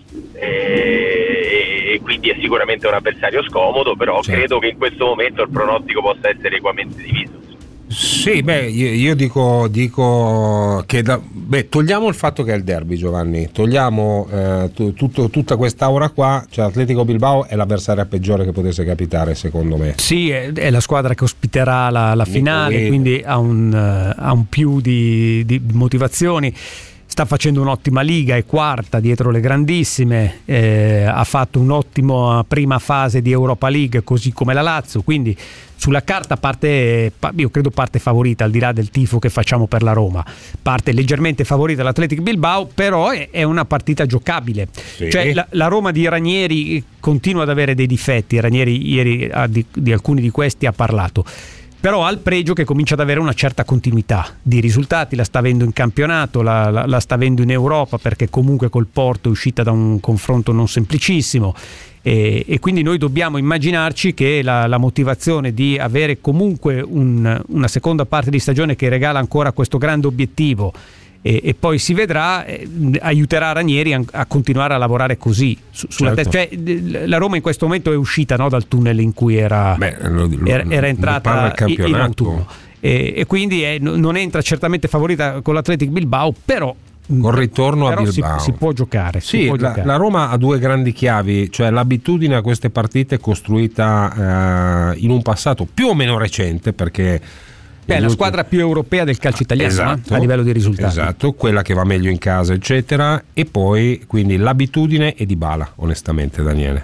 e, e quindi è sicuramente un avversario scomodo, però certo. credo che in questo momento il pronostico possa essere equamente diviso. Sì, beh, io, io dico, dico che da, beh, togliamo il fatto che è il derby, Giovanni, togliamo eh, t- tutto, tutta quest'aura qua, cioè Atletico Bilbao è l'avversaria peggiore che potesse capitare, secondo me. Sì, è, è la squadra che ospiterà la, la finale, Nicolini. Quindi ha un, uh, ha un più di, di motivazioni. Sta facendo un'ottima Liga, è quarta dietro le grandissime, eh, ha fatto un'ottima prima fase di Europa League, così come la Lazio, quindi sulla carta parte, io credo parte favorita, al di là del tifo che facciamo per la Roma, parte leggermente favorita l'Athletic Bilbao, però è, è una partita giocabile. Sì. Cioè la, la Roma di Ranieri continua ad avere dei difetti, Ranieri ieri ha di, di alcuni di questi ha parlato, però ha il pregio che comincia ad avere una certa continuità di risultati, la sta avendo in campionato, la, la, la sta avendo in Europa, perché comunque col Porto è uscita da un confronto non semplicissimo, e, e quindi noi dobbiamo immaginarci che la, la motivazione di avere comunque un, una seconda parte di stagione che regala ancora questo grande obiettivo, e, e poi si vedrà, eh, aiuterà Ranieri a, a continuare a lavorare così su, sulla certo. te- cioè, la Roma in questo momento è uscita, no, dal tunnel in cui era, Beh, lo, lo, era, era entrata in, in autunno, e, e quindi è, non entra certamente favorita con l'Athletic Bilbao, però con ritorno però a Bilbao si, si può giocare, sì, si può la, giocare. La Roma ha due grandi chiavi, cioè l'abitudine a queste partite costruita eh, in un passato più o meno recente, perché è la squadra più europea del calcio italiano, esatto, eh? A livello di risultati. Esatto, quella che va meglio in casa, eccetera. E poi quindi l'abitudine è Dybala, onestamente, Daniele.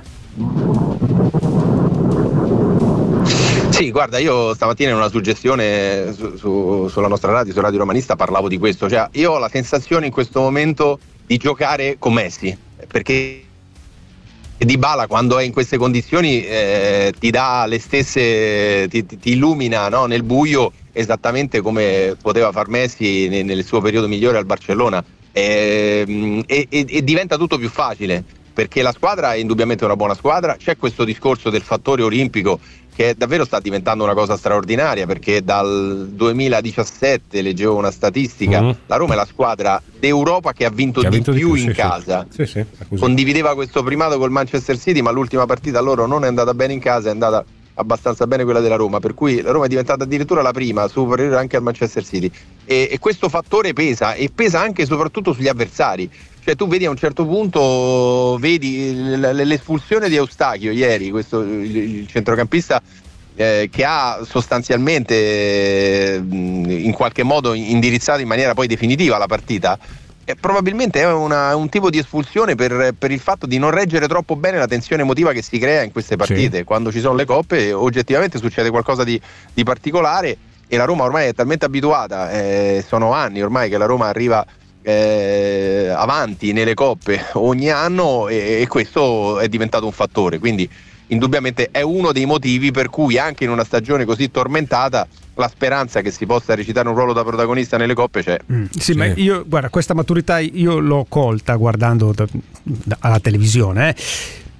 Sì, guarda, io stamattina in una suggestione su, su, sulla nostra radio, su Radio Romanista, parlavo di questo. Cioè, io ho la sensazione in questo momento di giocare con Messi, perché Dybala quando è in queste condizioni eh, ti dà le stesse, ti, ti illumina, no, nel buio, esattamente come poteva far Messi nel, nel suo periodo migliore al Barcellona, e, e, e diventa tutto più facile, perché la squadra è indubbiamente una buona squadra. C'è questo discorso del fattore olimpico che davvero sta diventando una cosa straordinaria, perché dal duemiladiciassette leggevo una statistica, mm-hmm. la Roma è la squadra d'Europa che ha vinto, che ha vinto di, più di più in sì, casa sì. Sì, sì, condivideva questo primato col Manchester City, ma l'ultima partita loro non è andata bene in casa, è andata abbastanza bene quella della Roma, per cui la Roma è diventata addirittura la prima, superiore anche al Manchester City, e, e questo fattore pesa, e pesa anche e soprattutto sugli avversari. Cioè tu vedi a un certo punto, vedi l'espulsione di Eustachio ieri, questo, il centrocampista eh, che ha sostanzialmente eh, in qualche modo indirizzato in maniera poi definitiva la partita, e probabilmente è una, un tipo di espulsione per, per il fatto di non reggere troppo bene la tensione emotiva che si crea in queste partite. Sì. Quando ci sono le coppe oggettivamente succede qualcosa di, di particolare, e la Roma ormai è talmente abituata, eh, sono anni ormai che la Roma arriva Eh, avanti nelle coppe ogni anno, e, e questo è diventato un fattore, quindi indubbiamente è uno dei motivi per cui anche in una stagione così tormentata la speranza che si possa recitare un ruolo da protagonista nelle coppe c'è. Mm, sì, sì, ma io guarda, questa maturità io l'ho colta guardando da, da, alla televisione, eh.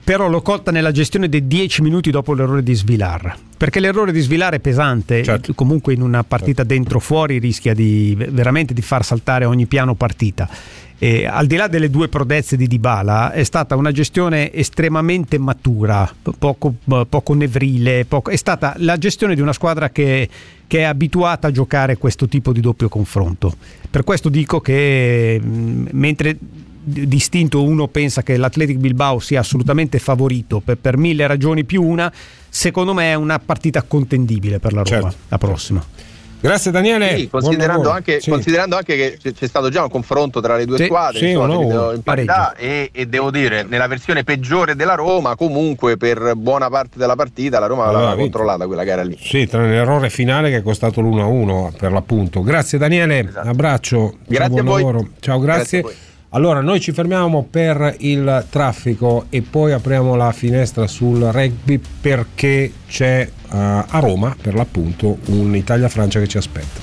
però l'ho colta nella gestione dei dieci minuti dopo l'errore di Svilar, perché l'errore di Svilar è pesante, certo. Comunque in una partita dentro fuori rischia di veramente di far saltare ogni piano partita. E al di là delle due prodezze di Dybala è stata una gestione estremamente matura, poco, poco nevrile, poco, è stata la gestione di una squadra che, che è abituata a giocare questo tipo di doppio confronto. Per questo dico che mh, mentre distinto uno pensa che l'Athletic Bilbao sia assolutamente favorito per, per mille ragioni più una, secondo me è una partita contendibile per la Roma, certo. La prossima. Grazie Daniele. Sì, considerando, anche, sì. considerando anche che c'è stato già un confronto tra le due sì, squadre, sì, insomma, no, in parità, e, e devo dire nella versione peggiore della Roma, comunque per buona parte della partita la Roma allora, l'aveva controllata quella gara lì. Sì, tra l'errore finale che è costato l'uno a uno per l'appunto. Grazie Daniele, esatto. Abbraccio. Grazie a voi. Lavoro. Ciao, grazie. grazie allora noi ci fermiamo per il traffico e poi apriamo la finestra sul rugby perché c'è uh, a Roma per l'appunto un Italia-Francia che ci aspetta.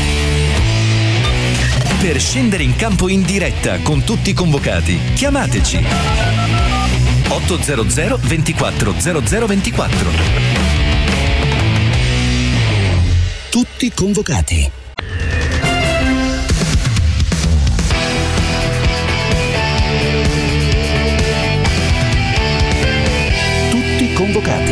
Per scendere in campo in diretta con tutti i convocati chiamateci ottocento ventiquattro zero zero ventiquattro. Tutti convocati. Convocati.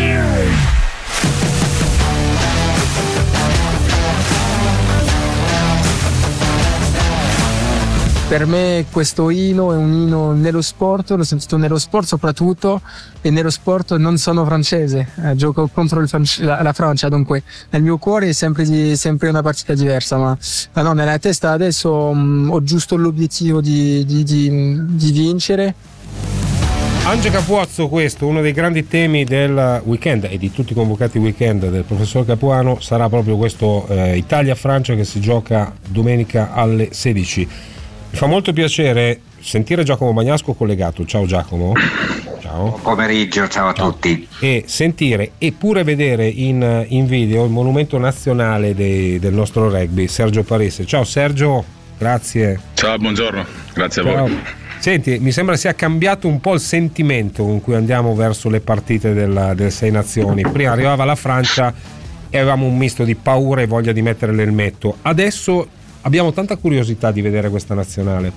Per me questo inno è un inno nello sport, l'ho sentito nello sport soprattutto, e nello sport non sono francese, eh, gioco contro il Fran- la, la Francia, dunque nel mio cuore è sempre, di, sempre una partita diversa, ma, ma no, nella testa adesso mh, ho giusto l'obiettivo di, di, di, di vincere. Ange Capuozzo, questo, uno dei grandi temi del weekend e di tutti i convocati weekend del professor Capuano sarà proprio questo eh, Italia-Francia che si gioca domenica alle sedici. Mi fa molto piacere sentire Giacomo Bagnasco collegato. Ciao Giacomo. Ciao. Buon pomeriggio, ciao a ciao. tutti. E sentire e pure vedere in, in video il monumento nazionale dei, del nostro rugby, Sergio Parisse. Ciao Sergio, grazie. Ciao, buongiorno, grazie ciao. a voi. Senti, mi sembra sia cambiato un po' il sentimento con cui andiamo verso le partite della, del Sei Nazioni. Prima arrivava la Francia e avevamo un misto di paura e voglia di mettere l'elmetto. Adesso abbiamo tanta curiosità di vedere questa nazionale.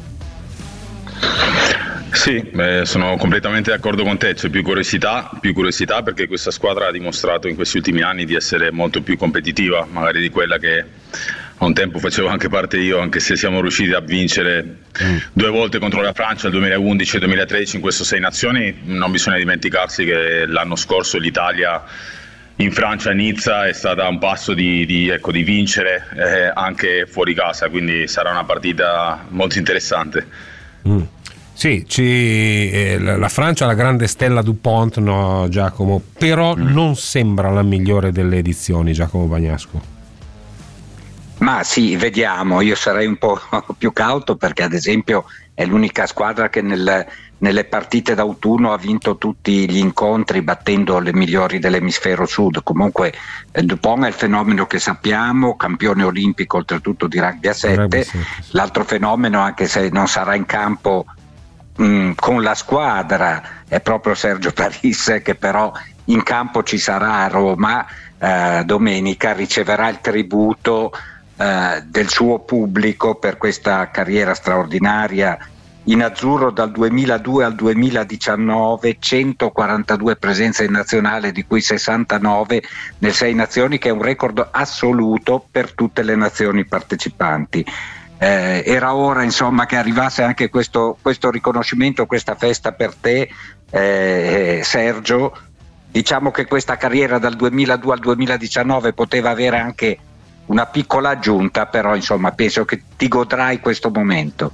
Sì, eh, sono completamente d'accordo con te, c'è più curiosità, più curiosità perché questa squadra ha dimostrato in questi ultimi anni di essere molto più competitiva, magari di quella che a un tempo facevo anche parte io, anche se siamo riusciti a vincere mm. due volte contro la Francia, nel duemilaundici e duemilatredici in questo Sei Nazioni. Non bisogna dimenticarsi che l'anno scorso l'Italia in Francia a Nizza è stata a un passo di, di, ecco, di vincere eh, anche fuori casa, quindi sarà una partita molto interessante. Mm. Sì, ci, eh, la Francia ha la grande Stella Dupont, no, Giacomo, però mm. non sembra la migliore delle edizioni, Giacomo Bagnasco. Ma sì, vediamo, io sarei un po' più cauto perché ad esempio è l'unica squadra che nel, nelle partite d'autunno ha vinto tutti gli incontri battendo le migliori dell'emisfero sud. Comunque eh, Dupont è il fenomeno che sappiamo, campione olimpico oltretutto di rugby a sette. L'altro fenomeno, anche se non sarà in campo mh, con la squadra, è proprio Sergio Parisse, che però in campo ci sarà a Roma eh, domenica, riceverà il tributo Uh, del suo pubblico per questa carriera straordinaria in azzurro dal duemiladue al duemiladiciannove, centoquarantadue presenze in nazionale, di cui sessantanove nel Sei Nazioni, che è un record assoluto per tutte le nazioni partecipanti. Eh, era ora insomma che arrivasse anche questo, questo riconoscimento, questa festa per te, eh, Sergio. Diciamo che questa carriera dal duemiladue al duemiladiciannove poteva avere anche una piccola aggiunta, però insomma penso che ti godrai questo momento.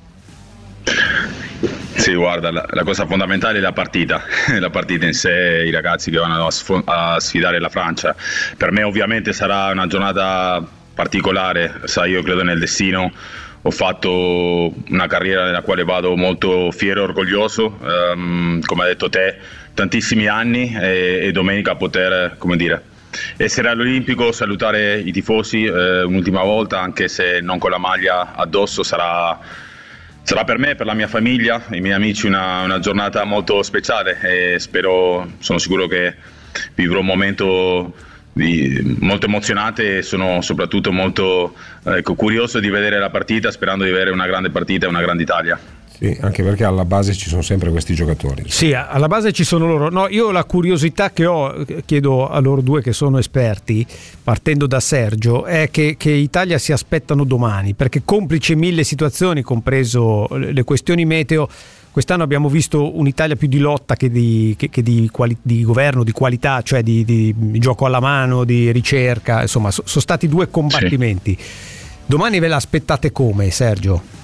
Sì, guarda, la, la cosa fondamentale è la partita, la partita in sé, i ragazzi che vanno a, sf- a sfidare la Francia. Per me ovviamente sarà una giornata particolare, sai, io credo nel destino, ho fatto una carriera nella quale vado molto fiero e orgoglioso, um, come hai detto te, tantissimi anni e, e domenica poter, come dire, essere all'Olimpico, salutare i tifosi eh, un'ultima volta, anche se non con la maglia addosso, sarà Sarà per me, per la mia famiglia, i miei amici una, una giornata molto speciale e spero, sono sicuro che vivrò un momento di, molto emozionante e sono soprattutto molto ecco, curioso di vedere la partita, sperando di avere una grande partita e una grande Italia. Sì, anche perché alla base ci sono sempre questi giocatori. Sì, alla base ci sono loro. No, io la curiosità che ho, chiedo a loro due che sono esperti, partendo da Sergio, è che, che Italia si aspettano domani, perché complice mille situazioni, compreso le questioni meteo, quest'anno abbiamo visto un'Italia più di lotta che di, che, che di, quali, di governo, di qualità, cioè di, di, di gioco alla mano, di ricerca, insomma, so, sono stati due combattimenti. Sì. Domani ve l'aspettate come, Sergio?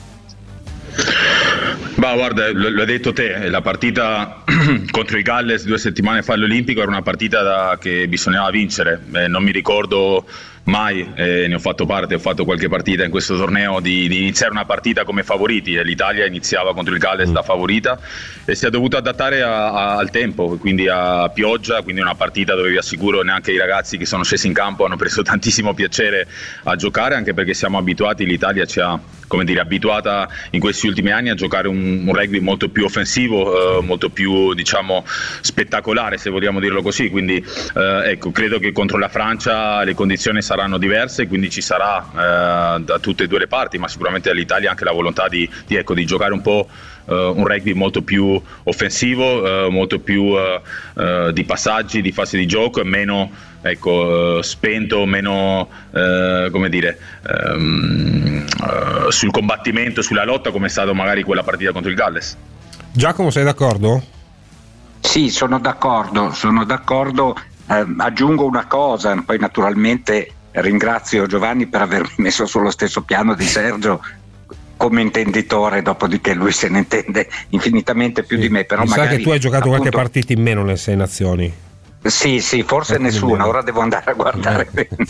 Bah, guarda, l'hai detto te, la partita contro il Galles due settimane fa all'Olimpico era una partita da, che bisognava vincere. Eh, non mi ricordo mai, eh, ne ho fatto parte, ho fatto qualche partita in questo torneo, di, di iniziare una partita come favoriti. L'Italia iniziava contro il Galles da favorita e si è dovuto adattare a, a, al tempo, quindi a pioggia, quindi una partita dove vi assicuro neanche i ragazzi che sono scesi in campo hanno preso tantissimo piacere a giocare, anche perché siamo abituati, l'Italia ci ha, come dire, abituata in questi ultimi anni a giocare un, un rugby molto più offensivo, eh, molto più, diciamo, spettacolare, se vogliamo dirlo così. Quindi eh, ecco, credo che contro la Francia le condizioni saranno diverse, quindi ci sarà eh, da tutte e due le parti, ma sicuramente dall'Italia anche la volontà di, di, ecco, di giocare un po' eh, un rugby molto più offensivo, eh, molto più eh, eh, di passaggi, di fase di gioco e meno, ecco, eh, spento, meno eh, come dire ehm, eh, sul combattimento, sulla lotta, come è stato magari quella partita contro il Galles. Giacomo, sei d'accordo? Sì, sono d'accordo, sono d'accordo. Eh, aggiungo una cosa, poi naturalmente ringrazio Giovanni per avermi messo sullo stesso piano di Sergio come intenditore, dopodiché lui se ne intende infinitamente più sì, di me. Però mi magari, sa che tu hai giocato appunto, qualche partita in meno nelle Sei Nazioni. Sì, sì, forse Ecco nessuna, ora devo andare a guardare bene.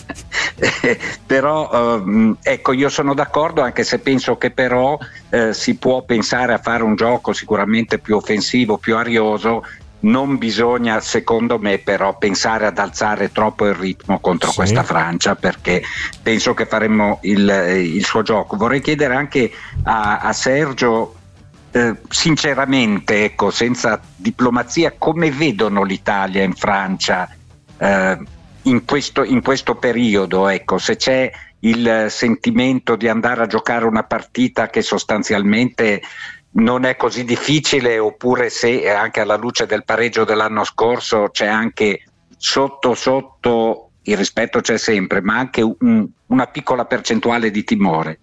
Però ehm, ecco, io sono d'accordo, anche se penso che però eh, si può pensare a fare un gioco sicuramente più offensivo, più arioso. Non bisogna, secondo me, però pensare ad alzare troppo il ritmo contro sì. questa Francia, perché penso che faremmo il, il suo gioco. Vorrei chiedere anche a, a Sergio, eh, sinceramente, ecco, senza diplomazia, come vedono l'Italia in Francia eh, in questo, in questo periodo, ecco, se c'è il sentimento di andare a giocare una partita che sostanzialmente non è così difficile, oppure se anche alla luce del pareggio dell'anno scorso c'è anche sotto sotto, il rispetto c'è sempre, ma anche un, una piccola percentuale di timore.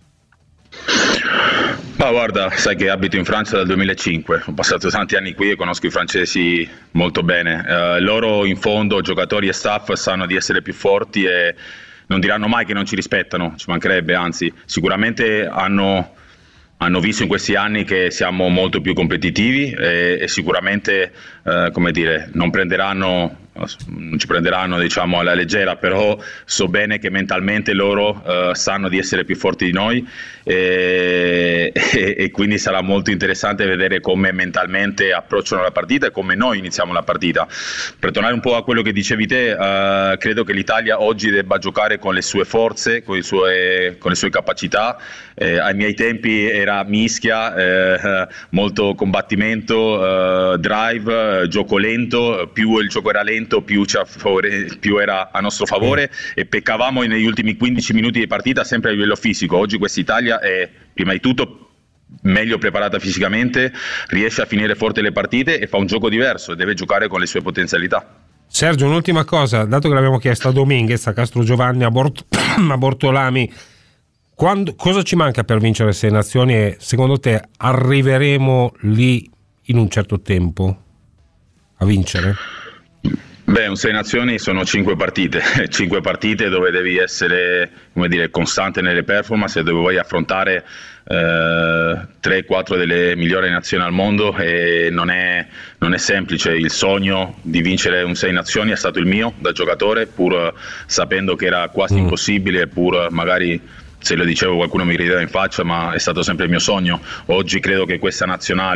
Ma guarda, sai che abito in Francia dal duemilacinque, ho passato tanti anni qui e conosco i francesi molto bene. Eh, loro in fondo, giocatori e staff, sanno di essere più forti e non diranno mai che non ci rispettano, ci mancherebbe, anzi sicuramente hanno hanno visto in questi anni che siamo molto più competitivi e, e sicuramente eh, come dire, non prenderanno non ci prenderanno, diciamo, alla leggera, però so bene che mentalmente loro eh, sanno di essere più forti di noi e, e, e quindi sarà molto interessante vedere come mentalmente approcciano la partita e come noi iniziamo la partita. Per tornare un po' a quello che dicevi te, eh, credo che l'Italia oggi debba giocare con le sue forze, con, i suoi, con le sue capacità. Eh, ai miei tempi era mischia, eh, molto combattimento, eh, drive, eh, gioco lento, più il gioco era lento più, favore, più era a nostro favore mm. e peccavamo negli ultimi quindici minuti di partita sempre a livello fisico. Oggi questa Italia è prima di tutto meglio preparata fisicamente, riesce a finire forte le partite e fa un gioco diverso, deve giocare con le sue potenzialità. Sergio, un'ultima cosa, dato che l'abbiamo chiesto a Dominguez, a Castrogiovanni, a, Bort- a Bortolami, quando, cosa ci manca per vincere Sei Nazioni e secondo te arriveremo lì in un certo tempo a vincere? Beh, un Sei Nazioni sono cinque partite, cinque partite dove devi essere, come dire, costante nelle performance e dove vuoi affrontare eh, tre quattro delle migliori nazioni al mondo e non è, non è semplice. Il sogno di vincere un Sei Nazioni è stato il mio da giocatore, pur sapendo che era quasi mm. impossibile, pur magari se lo dicevo qualcuno mi rideva in faccia, ma è stato sempre il mio sogno. Oggi credo che questa nazionale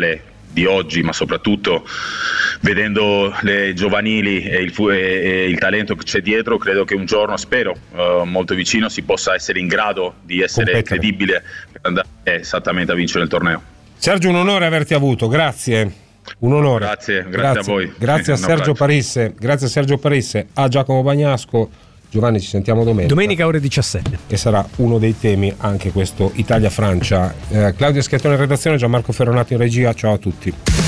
di oggi, ma soprattutto vedendo le giovanili e il, e, e il talento che c'è dietro, credo che un giorno, spero uh, molto vicino, si possa essere in grado di essere Competere. credibile per andare esattamente a vincere il torneo. Sergio, un onore averti avuto, grazie. Un onore. Grazie, grazie, grazie. a voi. Grazie a Sergio Parisse, grazie a Sergio Parisse, a Giacomo Bagnasco. Giovanni, ci sentiamo domenica. Domenica ore diciassette. Che sarà uno dei temi anche questo Italia-Francia. Eh, Claudio Schiattone in redazione, Gianmarco Ferronato in regia. Ciao a tutti.